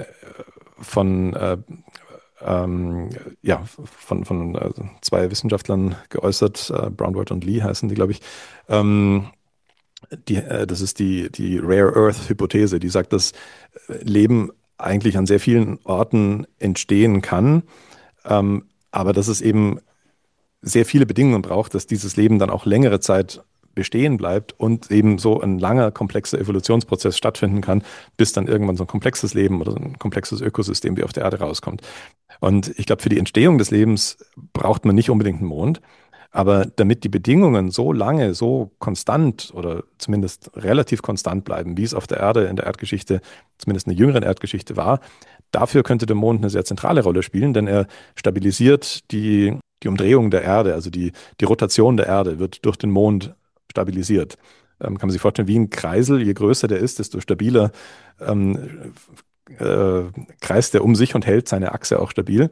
von, äh, ähm, ja, von, von äh, zwei Wissenschaftlern geäußert, äh, Brownworth und Lee heißen die, glaube ich. Ähm, die, äh, das ist die, die Rare Earth Hypothese, die sagt, dass Leben eigentlich an sehr vielen Orten entstehen kann, ähm, aber dass es eben sehr viele Bedingungen braucht, dass dieses Leben dann auch längere Zeit bestehen bleibt und eben so ein langer, komplexer Evolutionsprozess stattfinden kann, bis dann irgendwann so ein komplexes Leben oder so ein komplexes Ökosystem wie auf der Erde rauskommt. Und ich glaube, für die Entstehung des Lebens braucht man nicht unbedingt einen Mond, aber damit die Bedingungen so lange, so konstant oder zumindest relativ konstant bleiben, wie es auf der Erde in der Erdgeschichte, zumindest in der jüngeren Erdgeschichte war, dafür könnte der Mond eine sehr zentrale Rolle spielen, denn er stabilisiert die, die Umdrehung der Erde, also die, die Rotation der Erde wird durch den Mond stabilisiert. Ähm, kann man sich vorstellen, wie ein Kreisel, je größer der ist, desto stabiler ähm, äh, kreist er um sich und hält seine Achse auch stabil.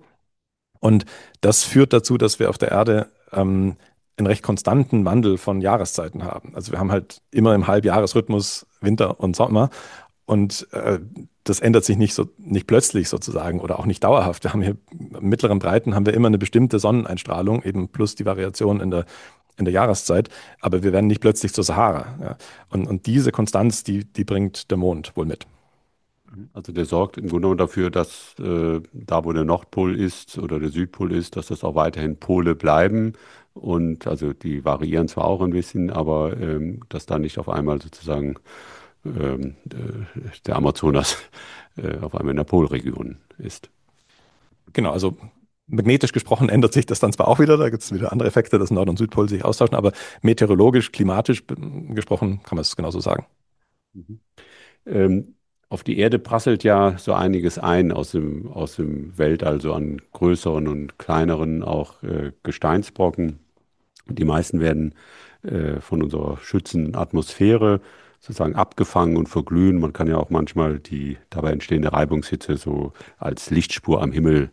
Und das führt dazu, dass wir auf der Erde ähm, einen recht konstanten Wandel von Jahreszeiten haben. Also wir haben halt immer im Halbjahresrhythmus Winter und Sommer und äh, das ändert sich nicht so nicht plötzlich sozusagen oder auch nicht dauerhaft. Wir haben hier in mittleren Breiten haben wir immer eine bestimmte Sonneneinstrahlung, eben plus die Variation in der in der Jahreszeit, aber wir werden nicht plötzlich zur Sahara. Ja. Und, und diese Konstanz, die, die bringt der Mond wohl mit. Also der sorgt im Grunde genommen dafür, dass äh, da, wo der Nordpol ist oder der Südpol ist, dass das auch weiterhin Pole bleiben. Und also die variieren zwar auch ein bisschen, aber ähm, dass da nicht auf einmal sozusagen ähm, äh, der Amazonas äh, auf einmal in der Polregion ist. Genau, also magnetisch gesprochen ändert sich das dann zwar auch wieder, da gibt es wieder andere Effekte, dass Nord- und Südpol sich austauschen, aber meteorologisch, klimatisch b- gesprochen kann man es genauso sagen. Mhm. Ähm, auf die Erde prasselt ja so einiges ein aus dem, aus dem Weltall, so an größeren und kleineren auch äh, Gesteinsbrocken. Die meisten werden äh, von unserer schützenden Atmosphäre sozusagen abgefangen und verglühen. Man kann ja auch manchmal die dabei entstehende Reibungshitze so als Lichtspur am Himmel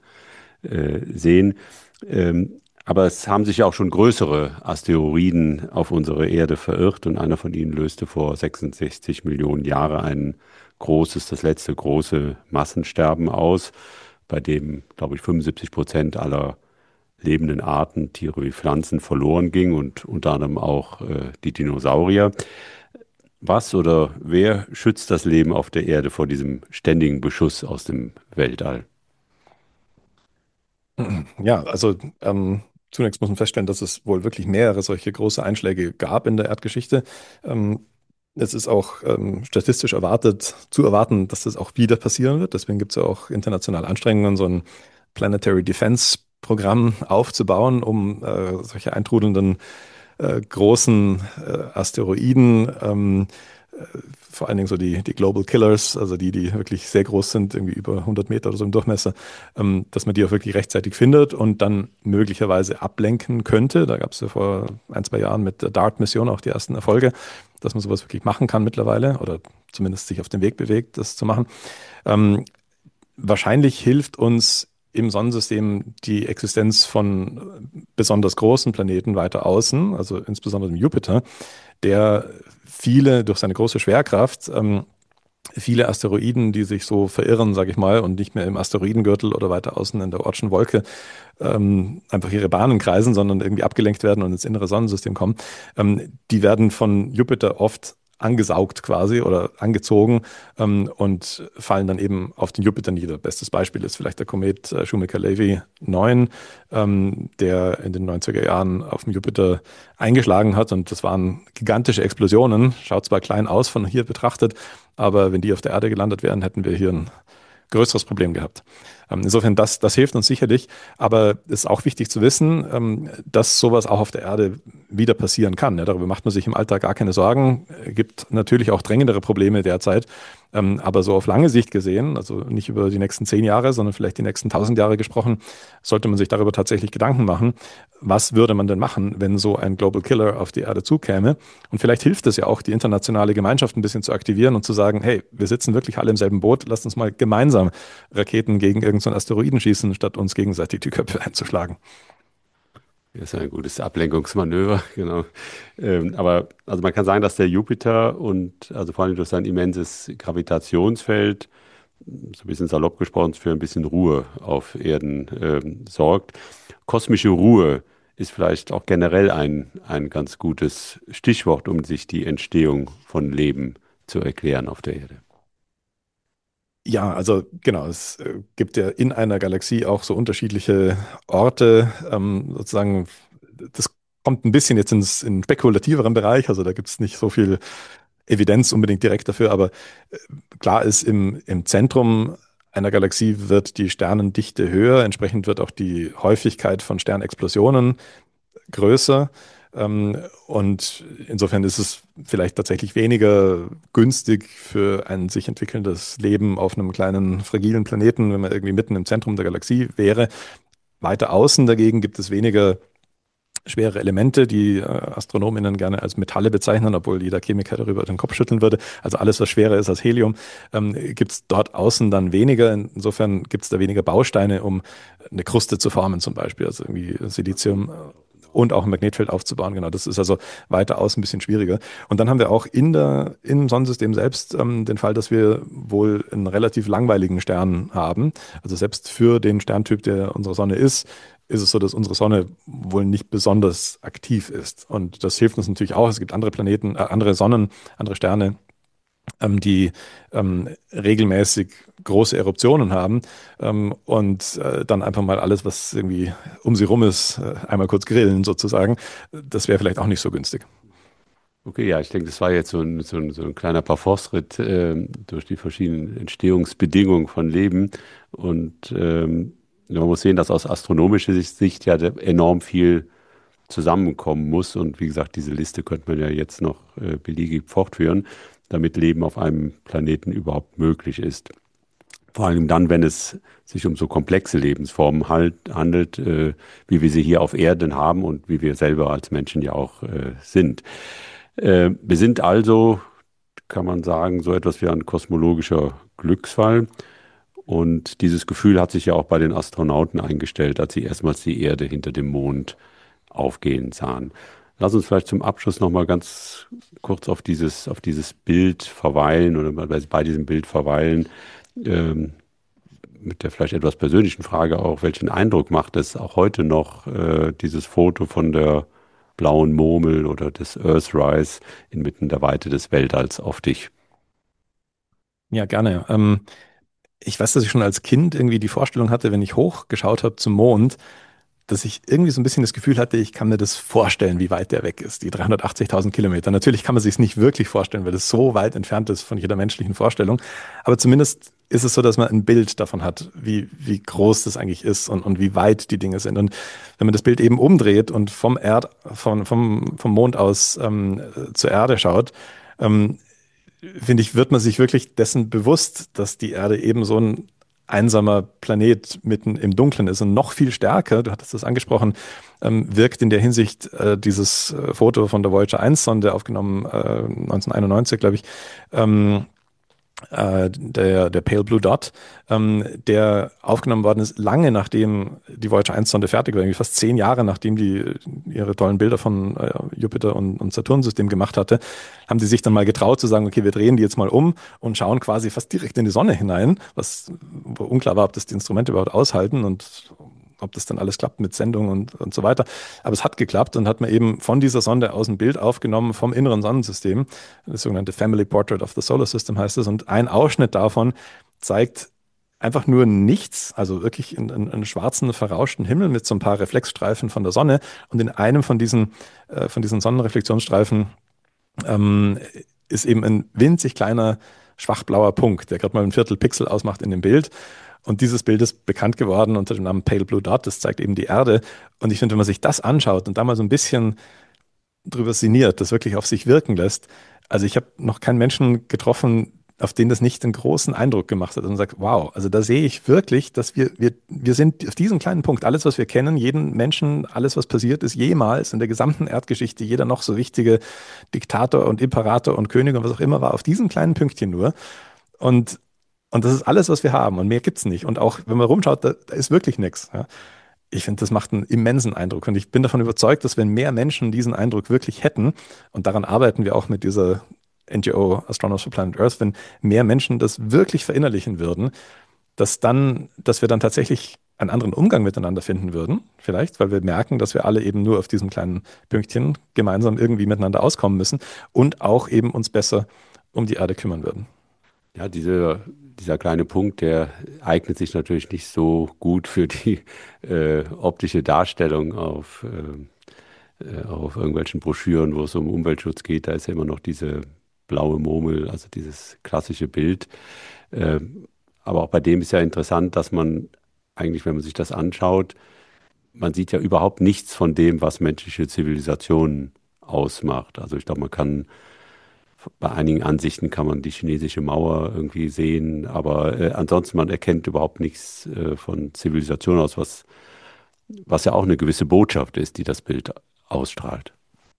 äh, sehen. Ähm, aber es haben sich ja auch schon größere Asteroiden auf unsere Erde verirrt und einer von ihnen löste vor sechsundsechzig Millionen Jahren ein großes, das letzte große Massensterben aus, bei dem, glaube ich, fünfundsiebzig Prozent aller lebenden Arten, Tiere wie Pflanzen, verloren ging und unter anderem auch äh, die Dinosaurier. Was oder wer schützt das Leben auf der Erde vor diesem ständigen Beschuss aus dem Weltall? Ja, also ähm, zunächst muss man feststellen, dass es wohl wirklich mehrere solche große Einschläge gab in der Erdgeschichte. Ähm, es ist auch ähm, statistisch erwartet, zu erwarten, dass das auch wieder passieren wird. Deswegen gibt es ja auch internationale Anstrengungen, so ein Planetary Defense Programm aufzubauen, um äh, solche eintrudelnden äh, großen äh, Asteroiden, ähm, äh, vor allen Dingen so die, die Global Killers, also die, die wirklich sehr groß sind, irgendwie über hundert Meter oder so im Durchmesser, ähm, dass man die auch wirklich rechtzeitig findet und dann möglicherweise ablenken könnte. Da gab es ja vor ein, zwei Jahren mit der DART-Mission auch die ersten Erfolge, dass man sowas wirklich machen kann mittlerweile oder zumindest sich auf den Weg bewegt, das zu machen. Ähm, wahrscheinlich hilft uns im Sonnensystem die Existenz von besonders großen Planeten weiter außen, also insbesondere dem Jupiter, der viele durch seine große Schwerkraft, ähm, viele Asteroiden, die sich so verirren, sage ich mal, und nicht mehr im Asteroidengürtel oder weiter außen in der Oortschen Wolke ähm, einfach ihre Bahnen kreisen, sondern irgendwie abgelenkt werden und ins innere Sonnensystem kommen, ähm, die werden von Jupiter oft angesaugt quasi oder angezogen ähm, und fallen dann eben auf den Jupiter nieder. Bestes Beispiel ist vielleicht der Komet äh, Shoemaker-Levy neun, ähm, der in den neunziger Jahren auf dem Jupiter eingeschlagen hat und das waren gigantische Explosionen. Schaut zwar klein aus von hier betrachtet, aber wenn die auf der Erde gelandet wären, hätten wir hier ein größeres Problem gehabt. Ähm, insofern, das, das hilft uns sicherlich, aber es ist auch wichtig zu wissen, ähm, dass sowas auch auf der Erde wieder passieren kann. Ja, darüber macht man sich im Alltag gar keine Sorgen. Es gibt natürlich auch drängendere Probleme derzeit, ähm, aber so auf lange Sicht gesehen, also nicht über die nächsten zehn Jahre, sondern vielleicht die nächsten tausend Jahre gesprochen, sollte man sich darüber tatsächlich Gedanken machen, was würde man denn machen, wenn so ein Global Killer auf die Erde zukäme? Und vielleicht hilft es ja auch, die internationale Gemeinschaft ein bisschen zu aktivieren und zu sagen, hey, wir sitzen wirklich alle im selben Boot, lasst uns mal gemeinsam Raketen gegen irgendeinen Asteroiden schießen, statt uns gegenseitig die Köpfe einzuschlagen. ist ja ein gutes Ablenkungsmanöver, genau. Ähm, aber also man kann sagen, dass der Jupiter und also vor allem durch sein immenses Gravitationsfeld, so ein bisschen salopp gesprochen, für ein bisschen Ruhe auf Erden ähm, sorgt. Kosmische Ruhe ist vielleicht auch generell ein, ein ganz gutes Stichwort, um sich die Entstehung von Leben zu erklären auf der Erde. Ja, also genau, es äh, gibt ja in einer Galaxie auch so unterschiedliche Orte, ähm, sozusagen, das kommt ein bisschen jetzt ins in spekulativeren Bereich, also da gibt es nicht so viel Evidenz unbedingt direkt dafür, aber äh, klar ist, im, im Zentrum einer Galaxie wird die Sternendichte höher, entsprechend wird auch die Häufigkeit von Sternexplosionen größer. Ähm, und insofern ist es vielleicht tatsächlich weniger günstig für ein sich entwickelndes Leben auf einem kleinen, fragilen Planeten, wenn man irgendwie mitten im Zentrum der Galaxie wäre. Weiter außen dagegen gibt es weniger schwere Elemente, die äh, AstronomInnen gerne als Metalle bezeichnen, obwohl jeder Chemiker darüber den Kopf schütteln würde. Also alles, was schwerer ist als Helium, ähm, gibt es dort außen dann weniger. Insofern gibt es da weniger Bausteine, um eine Kruste zu formen zum Beispiel, also irgendwie Silizium und auch ein Magnetfeld aufzubauen. Genau, das ist also weiter außen ein bisschen schwieriger. Und dann haben wir auch in der, im Sonnensystem selbst ähm, den Fall, dass wir wohl einen relativ langweiligen Stern haben. Also selbst für den Sterntyp, der unsere Sonne ist, ist es so, dass unsere Sonne wohl nicht besonders aktiv ist. Und das hilft uns natürlich auch. Es gibt andere Planeten, äh, andere Sonnen, andere Sterne, ähm, die ähm, regelmäßig große Eruptionen haben ähm, und äh, dann einfach mal alles, was irgendwie um sie rum ist, äh, einmal kurz grillen sozusagen. Das wäre vielleicht auch nicht so günstig. Okay, ja, ich denke, das war jetzt so ein, so ein, so ein kleiner Parforce-Ritt ähm, durch die verschiedenen Entstehungsbedingungen von Leben. Und ähm, man muss sehen, dass aus astronomischer Sicht, Sicht ja enorm viel zusammenkommen muss. Und wie gesagt, diese Liste könnte man ja jetzt noch äh, beliebig fortführen, damit Leben auf einem Planeten überhaupt möglich ist. Vor allem dann, wenn es sich um so komplexe Lebensformen halt, handelt, äh, wie wir sie hier auf Erden haben und wie wir selber als Menschen ja auch äh, sind. Äh, wir sind also, kann man sagen, so etwas wie ein kosmologischer Glücksfall. Und dieses Gefühl hat sich ja auch bei den Astronauten eingestellt, als sie erstmals die Erde hinter dem Mond aufgehen sahen. Lass uns vielleicht zum Abschluss noch mal ganz kurz auf dieses, auf dieses Bild verweilen oder bei, bei diesem Bild verweilen. Ähm, mit der vielleicht etwas persönlichen Frage auch, welchen Eindruck macht es auch heute noch, äh, dieses Foto von der blauen Murmel oder des Earthrise inmitten der Weite des Weltalls auf dich? Ja, gerne. Ähm, ich weiß, dass ich schon als Kind irgendwie die Vorstellung hatte, wenn ich hochgeschaut habe zum Mond, dass ich irgendwie so ein bisschen das Gefühl hatte, ich kann mir das vorstellen, wie weit der weg ist, die dreihundertachtzigtausend Kilometer. Natürlich kann man sich es nicht wirklich vorstellen, weil es so weit entfernt ist von jeder menschlichen Vorstellung. Aber zumindest ist es so, dass man ein Bild davon hat, wie, wie groß das eigentlich ist und, und wie weit die Dinge sind. Und wenn man das Bild eben umdreht und vom Erd, von, vom, vom Mond aus ähm, zur Erde schaut, ähm, finde ich, wird man sich wirklich dessen bewusst, dass die Erde eben so ein einsamer Planet mitten im Dunkeln ist und noch viel stärker, du hattest das angesprochen, ähm, wirkt in der Hinsicht äh, dieses äh, Foto von der Voyager eins Sonde, aufgenommen äh, neunzehnhunderteinundneunzig, glaube ich, ähm, äh, der, der Pale Blue Dot, ähm, der aufgenommen worden ist, lange nachdem die Voyager eins Sonde fertig war, irgendwie fast zehn Jahre nachdem die ihre tollen Bilder von äh, Jupiter und, und Saturn-System gemacht hatte, haben sie sich dann mal getraut zu sagen, okay, wir drehen die jetzt mal um und schauen quasi fast direkt in die Sonne hinein, was wo unklar war, ob das die Instrumente überhaupt aushalten und ob das dann alles klappt mit Sendung und, und so weiter. Aber es hat geklappt und hat man eben von dieser Sonde aus ein Bild aufgenommen vom inneren Sonnensystem. Das sogenannte Family Portrait of the Solar System heißt es. Und ein Ausschnitt davon zeigt einfach nur nichts, also wirklich einen, einen schwarzen, verrauschten Himmel mit so ein paar Reflexstreifen von der Sonne. Und in einem von diesen, äh, von diesen Sonnenreflexionsstreifen ähm, ist eben ein winzig kleiner, schwachblauer Punkt, der gerade mal ein Viertel Pixel ausmacht in dem Bild. Und dieses Bild ist bekannt geworden unter dem Namen Pale Blue Dot. Das zeigt eben die Erde. Und ich finde, wenn man sich das anschaut und da mal so ein bisschen drüber sinniert, das wirklich auf sich wirken lässt. Also ich habe noch keinen Menschen getroffen, auf den das nicht einen großen Eindruck gemacht hat und sagt, wow, also da sehe ich wirklich, dass wir, wir, wir sind auf diesem kleinen Punkt, alles, was wir kennen, jeden Menschen, alles, was passiert ist, jemals in der gesamten Erdgeschichte, jeder noch so wichtige Diktator und Imperator und König und was auch immer war auf diesem kleinen Pünktchen nur. Und, und das ist alles, was wir haben und mehr gibt's nicht. Und auch, wenn man rumschaut, da, da ist wirklich nichts. Ja. Ich finde, das macht einen immensen Eindruck und ich bin davon überzeugt, dass wenn mehr Menschen diesen Eindruck wirklich hätten, und daran arbeiten wir auch mit dieser N G O Astronomers for Planet Earth, wenn mehr Menschen das wirklich verinnerlichen würden, dass dann, dass wir dann tatsächlich einen anderen Umgang miteinander finden würden, vielleicht, weil wir merken, dass wir alle eben nur auf diesem kleinen Pünktchen gemeinsam irgendwie miteinander auskommen müssen und auch eben uns besser um die Erde kümmern würden. Ja, diese, dieser kleine Punkt, der eignet sich natürlich nicht so gut für die äh, optische Darstellung auf, äh, äh, auf irgendwelchen Broschüren, wo es um Umweltschutz geht. Da ist ja immer noch diese blaue Murmel, also dieses klassische Bild. Ähm, aber auch bei dem ist ja interessant, dass man eigentlich, wenn man sich das anschaut, man sieht ja überhaupt nichts von dem, was menschliche Zivilisation ausmacht. Also ich glaube, man kann bei einigen Ansichten kann man die chinesische Mauer irgendwie sehen, aber äh, ansonsten man erkennt überhaupt nichts äh, von Zivilisation aus, was, was ja auch eine gewisse Botschaft ist, die das Bild ausstrahlt.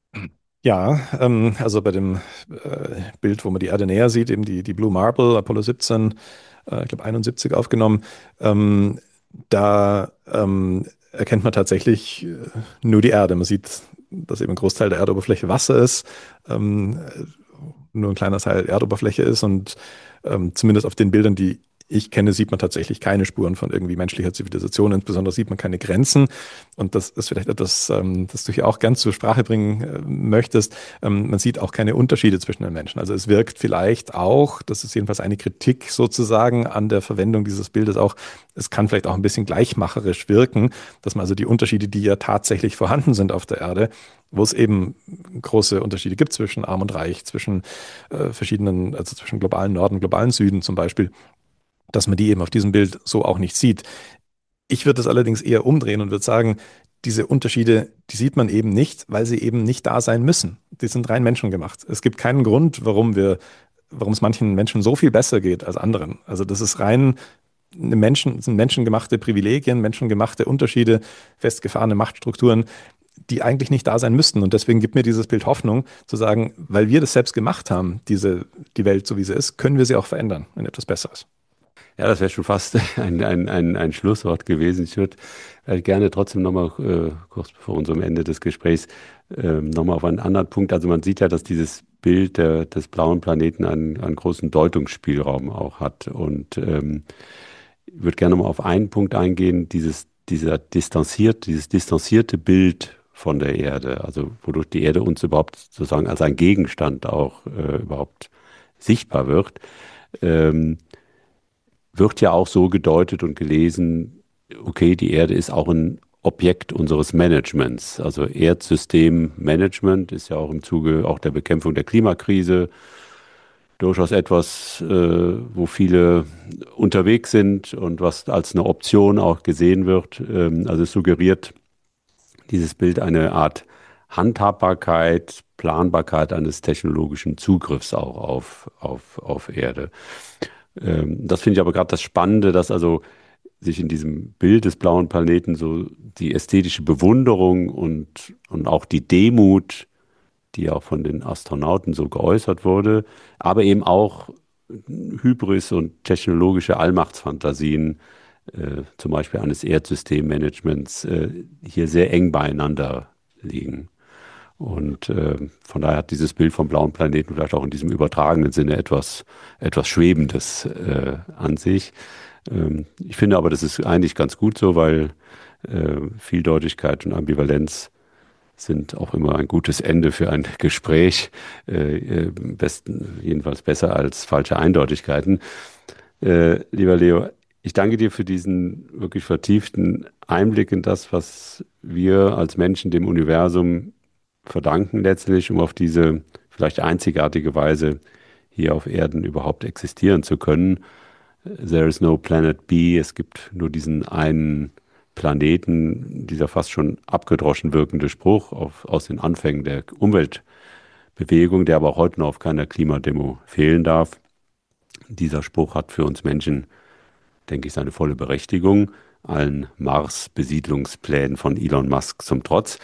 Ja, ähm, also bei dem äh, Bild, wo man die Erde näher sieht, eben die, die Blue Marble, Apollo siebzehn, äh, ich glaube einundsiebzig aufgenommen, ähm, da ähm, erkennt man tatsächlich äh, nur die Erde. Man sieht, dass eben ein Großteil der Erdoberfläche Wasser ist, ähm, nur ein kleiner Teil Erdoberfläche ist und ähm, zumindest auf den Bildern, die ich kenne, sieht man tatsächlich keine Spuren von irgendwie menschlicher Zivilisation. Insbesondere sieht man keine Grenzen. Und das ist vielleicht etwas, ähm, das du hier auch gern zur Sprache bringen äh, möchtest. Ähm, man sieht auch keine Unterschiede zwischen den Menschen. Also es wirkt vielleicht auch, das ist jedenfalls eine Kritik sozusagen an der Verwendung dieses Bildes auch, es kann vielleicht auch ein bisschen gleichmacherisch wirken, dass man also die Unterschiede, die ja tatsächlich vorhanden sind auf der Erde, wo es eben große Unterschiede gibt zwischen Arm und Reich, zwischen äh, verschiedenen, also zwischen globalen Norden, globalen Süden zum Beispiel, dass man die eben auf diesem Bild so auch nicht sieht. Ich würde das allerdings eher umdrehen und würde sagen, diese Unterschiede, die sieht man eben nicht, weil sie eben nicht da sein müssen. Die sind rein menschengemacht. Es gibt keinen Grund, warum wir, warum es manchen Menschen so viel besser geht als anderen. Also das ist rein eine Menschen, das sind menschengemachte Privilegien, menschengemachte Unterschiede, festgefahrene Machtstrukturen, die eigentlich nicht da sein müssten. Und deswegen gibt mir dieses Bild Hoffnung, zu sagen, weil wir das selbst gemacht haben, diese, die Welt so wie sie ist, können wir sie auch verändern in etwas Besseres. Ja, das wäre schon fast ein, ein, ein, ein Schlusswort gewesen. Ich würde äh, gerne trotzdem nochmal äh, kurz vor unserem Ende des Gesprächs äh, nochmal auf einen anderen Punkt. Also man sieht ja, dass dieses Bild der, des blauen Planeten einen, einen großen Deutungsspielraum auch hat. Und ähm, ich würde gerne mal auf einen Punkt eingehen, dieses, dieser distanziert, dieses distanzierte Bild von der Erde, also wodurch die Erde uns überhaupt sozusagen als ein Gegenstand auch äh, überhaupt sichtbar wird. Ähm, wird ja auch so gedeutet und gelesen, okay, die Erde ist auch ein Objekt unseres Managements. Also Erdsystemmanagement ist ja auch im Zuge auch der Bekämpfung der Klimakrise durchaus etwas, äh, wo viele unterwegs sind und was als eine Option auch gesehen wird. Ähm, also es suggeriert dieses Bild eine Art Handhabbarkeit, Planbarkeit eines technologischen Zugriffs auch auf, auf, auf Erde. Ähm, das finde ich aber gerade das Spannende, dass also sich in diesem Bild des blauen Planeten so die ästhetische Bewunderung und, und auch die Demut, die auch von den Astronauten so geäußert wurde, aber eben auch Hybris und technologische Allmachtsfantasien, äh, zum Beispiel eines Erdsystemmanagements, äh, hier sehr eng beieinander liegen. Und äh, von daher hat dieses Bild vom blauen Planeten vielleicht auch in diesem übertragenen Sinne etwas, etwas Schwebendes äh, an sich. Ähm, ich finde aber, das ist eigentlich ganz gut so, weil äh, Vieldeutigkeit und Ambivalenz sind auch immer ein gutes Ende für ein Gespräch. Äh, besten, jedenfalls besser als falsche Eindeutigkeiten. Äh, lieber Leo, ich danke dir für diesen wirklich vertieften Einblick in das, was wir als Menschen dem Universum verdanken letztlich, um auf diese vielleicht einzigartige Weise hier auf Erden überhaupt existieren zu können. There is no planet B, es gibt nur diesen einen Planeten, dieser fast schon abgedroschen wirkende Spruch auf, aus den Anfängen der Umweltbewegung, der aber auch heute noch auf keiner Klimademo fehlen darf. Dieser Spruch hat für uns Menschen, denke ich, seine volle Berechtigung, allen Mars-Besiedlungsplänen von Elon Musk zum Trotz.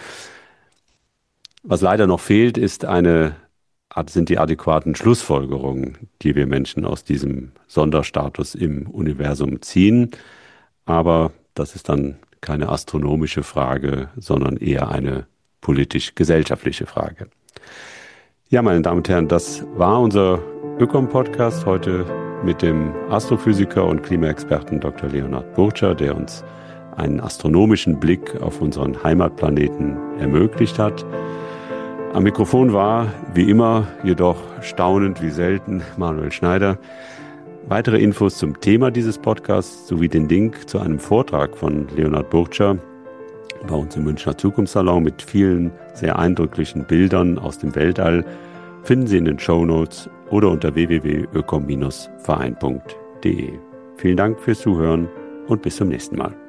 Was leider noch fehlt, ist eine, sind die adäquaten Schlussfolgerungen, die wir Menschen aus diesem Sonderstatus im Universum ziehen. Aber das ist dann keine astronomische Frage, sondern eher eine politisch-gesellschaftliche Frage. Ja, meine Damen und Herren, das war unser Ökom-Podcast heute mit dem Astrophysiker und Klimaexperten Doktor Leonhard Burtscher, der uns einen astronomischen Blick auf unseren Heimatplaneten ermöglicht hat. Am Mikrofon war, wie immer, jedoch staunend wie selten, Manuel Schneider. Weitere Infos zum Thema dieses Podcasts sowie den Link zu einem Vortrag von Leonhard Burtscher bei uns im Münchner Zukunftssalon mit vielen sehr eindrücklichen Bildern aus dem Weltall finden Sie in den Shownotes oder unter w w w punkt ökom Bindestrich verein punkt de. Vielen Dank fürs Zuhören und bis zum nächsten Mal.